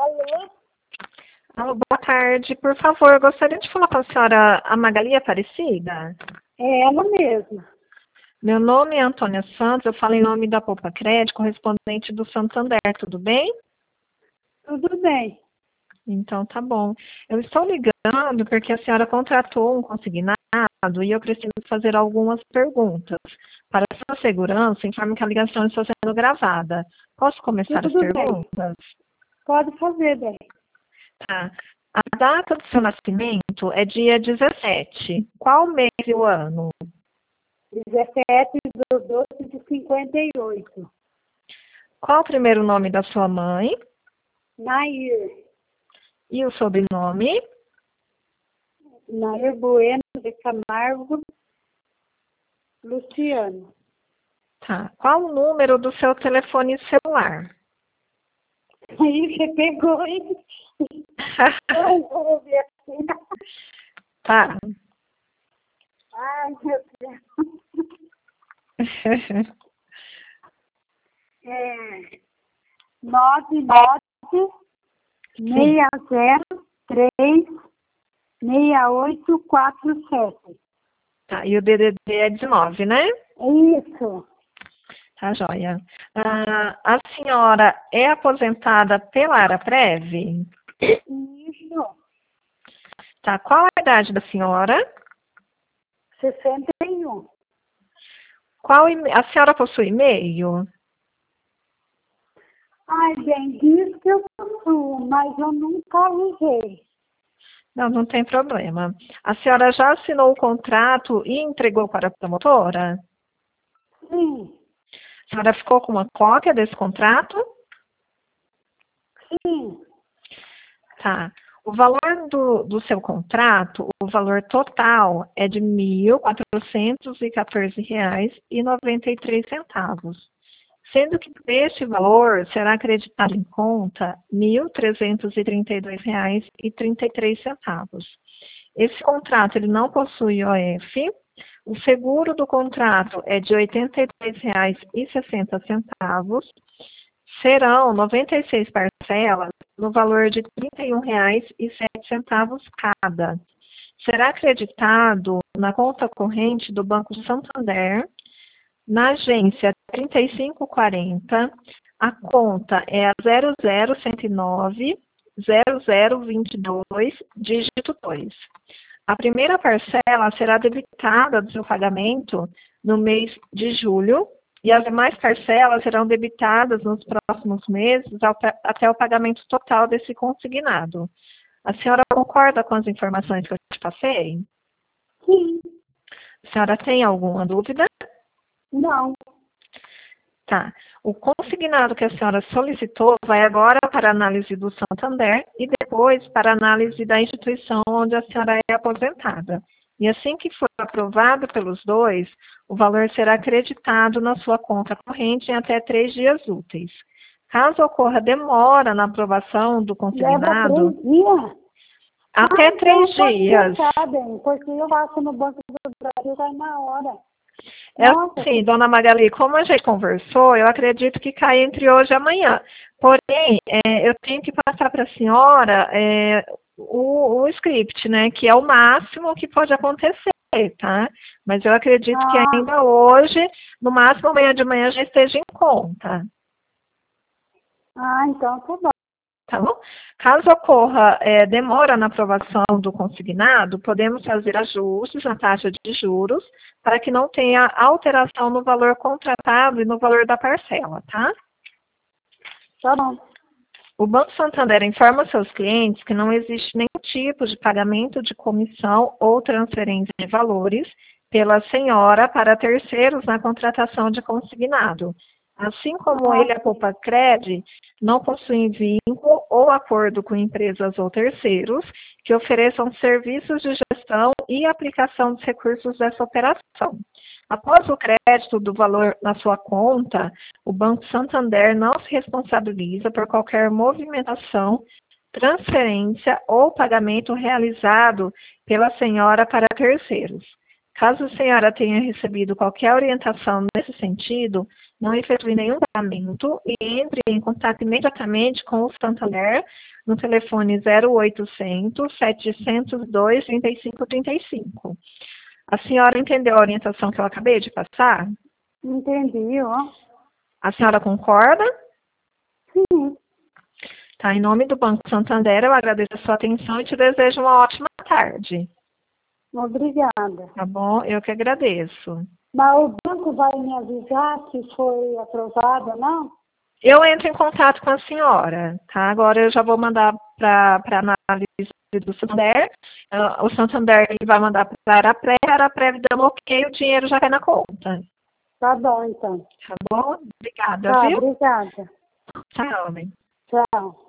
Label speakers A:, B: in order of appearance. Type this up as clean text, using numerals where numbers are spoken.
A: Alô?
B: Alô, boa tarde. Por favor, eu gostaria de falar com a senhora a Magali Aparecida.
A: É ela mesma.
B: Meu nome é Antônia Santos, eu falo em nome da Poupa Crédito, correspondente do Santander, tudo bem?
A: Tudo bem.
B: Então, tá bom. Eu estou ligando porque a senhora contratou um consignado e eu preciso fazer algumas perguntas. Para sua segurança, informe que a ligação está sendo gravada. Posso começar as
A: Tudo bem.
B: perguntas?
A: Pode fazer, bem.
B: Tá. A data do seu nascimento é dia 17. Qual mês e o ano?
A: 17/12/58.
B: Qual o primeiro nome da sua mãe
A: Nair.
B: e o sobrenome?
A: Nair Bueno de Camargo Luciano.
B: Tá. Qual o número do seu telefone celular?
A: Aí você pegou, hein? Ai, vou ver aqui.
B: Tá.
A: Ai, meu Deus. É 99-603-6847.
B: Tá. E o DDD é 19, né?
A: Isso.
B: Tá, joia. A senhora é aposentada pela Araprev?
A: Isso.
B: Tá. Qual a idade da senhora?
A: 61.
B: A senhora possui e-mail?
A: Ai, bem, diz que eu possuo, mas eu nunca usei.
B: Não, não tem problema. A senhora já assinou o contrato e entregou para a promotora?
A: Sim,
B: A senhora ficou com uma cópia desse contrato?
A: sim.
B: Tá. O valor do seu contrato, o valor total é de R$ 1.414,93, sendo que deste valor será acreditado em conta R$ 1.332,33. Esse contrato ele não possui OF. O seguro do contrato é de R$ 82,60. Serão 96 parcelas no valor de R$ 31,07 cada. Será acreditado na conta corrente do Banco Santander, na agência 3540, a conta é a 00109-0022, dígito 2. A primeira parcela será debitada do seu pagamento no mês de julho e as demais parcelas serão debitadas nos próximos meses até o pagamento total desse consignado. A senhora concorda com as informações que eu te passei?
A: Sim.
B: A senhora tem alguma dúvida?
A: Não.
B: Tá. O consignado que a senhora solicitou vai agora para a análise do Santander e depois para a análise da instituição onde a senhora é aposentada. E assim que for aprovado pelos dois, o valor será acreditado na sua conta corrente em até 3 dias úteis. Caso ocorra demora na aprovação do
A: Leva
B: consignado,
A: 3 dias?
B: até 3
A: Então pode
B: dias.
A: deixar, bem, porque eu faço no Banco do Brasil, vai na hora.
B: É
A: Nossa,
B: assim, dona Magali, como a gente conversou, eu acredito que cai entre hoje e amanhã. Porém, eu tenho que passar para a senhora o script, né? Que é o máximo que pode acontecer, tá? Mas eu acredito que ainda hoje, no máximo amanhã de manhã, já esteja em conta.
A: então tá bom.
B: Tá bom? Caso ocorra demora na aprovação do consignado, podemos fazer ajustes na taxa de juros para que não tenha alteração no valor contratado e no valor da parcela, tá?
A: Tá bom.
B: O Banco Santander informa seus clientes que não existe nenhum tipo de pagamento de comissão ou transferência de valores pela senhora para terceiros na contratação de consignado. Assim como ele, a Poupa Cred, não possui vínculo ou acordo com empresas ou terceiros que ofereçam serviços de gestão e aplicação dos recursos dessa operação. Após o crédito do valor na sua conta, o Banco Santander não se responsabiliza por qualquer movimentação, transferência ou pagamento realizado pela senhora para terceiros. Caso a senhora tenha recebido qualquer orientação nesse sentido, não efetue nenhum pagamento e entre em contato imediatamente com o Santander no telefone 0800 702 3535. A senhora entendeu a orientação que eu acabei de passar?
A: Entendi, ó.
B: A senhora concorda?
A: Sim.
B: Tá, em nome do Banco Santander, eu agradeço a sua atenção e te desejo uma ótima tarde.
A: Obrigada.
B: Tá bom? Eu que agradeço.
A: Mas o banco vai me avisar se foi aprovado ou não?
B: Eu entro em contato com a senhora, tá? Agora eu já vou mandar para análise do Santander. O Santander ele vai mandar para a Arapre dando ok, o dinheiro já cai na conta.
A: Tá bom, então.
B: Tá bom? Obrigada,
A: Tá,
B: viu?
A: obrigada.
B: Tchau, homem.
A: Tchau.